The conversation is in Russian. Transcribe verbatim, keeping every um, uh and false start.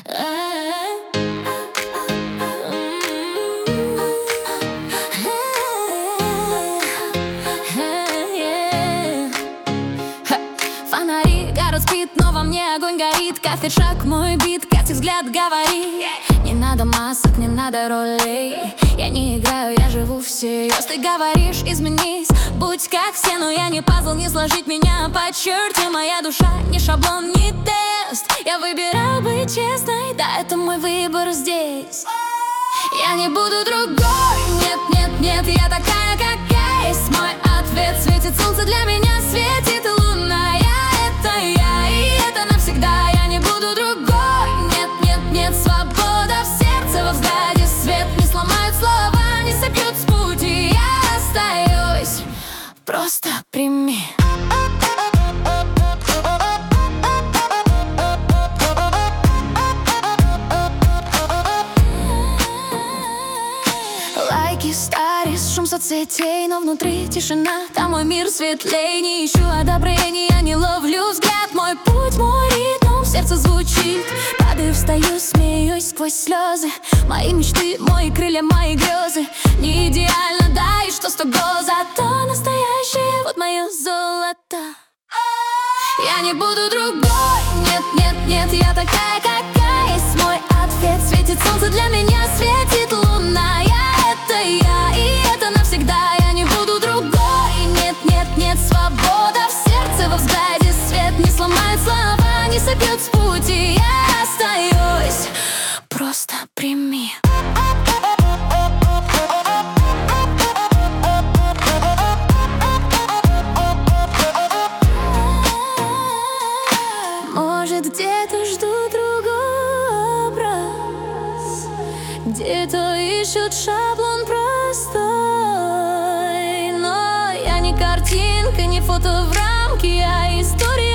Фонари, город спит, но во мне огонь горит. Каждый шаг мой бит, каждый взгляд говорит. Не надо масок, не надо ролей. Я не играю, я живу всерьез. Ты говоришь, изменись, будь как все. Но я не пазл, не сложить меня по черте. Моя душа не шаблон, не тест. Я выбираю быть честной, да, это мой выбор здесь. Я не буду другой, нет, нет, нет. Я такая, как есть. Мой ответ: светит солнце, для меня светит луна. Я — это я, и это навсегда. Я не буду другой, нет, нет, нет. Свобода в сердце, во взгляде свет. Не сломают слова, не собьют с пути. Я остаюсь, просто прими. Лайки, старис, шум соцсетей, но внутри тишина. Там мой мир светлей. Не ищу одобрения, не ловлю взгляд. Мой путь, мой ритм в сердце звучит. Падаю, встаю, смеюсь сквозь слезы. Мои мечты, мои крылья, мои грезы. Не идеально, да, и что с того, зато настоящее, вот мое золото. Я не буду другой, нет, нет, нет. Я такая, какая есть. Мой ответ: светит солнце, для меня светит луна. Я — это я, и это навсегда. Я не буду другой, нет, нет, нет. Свобода в сердце, во взгляде свет. Не сломает слова, не собьет с пути. Я остаюсь, просто прими. Может, где-то жду другой образ, где-то ищут шаблон простой. Но я не картинка, не фото в рамке, я история.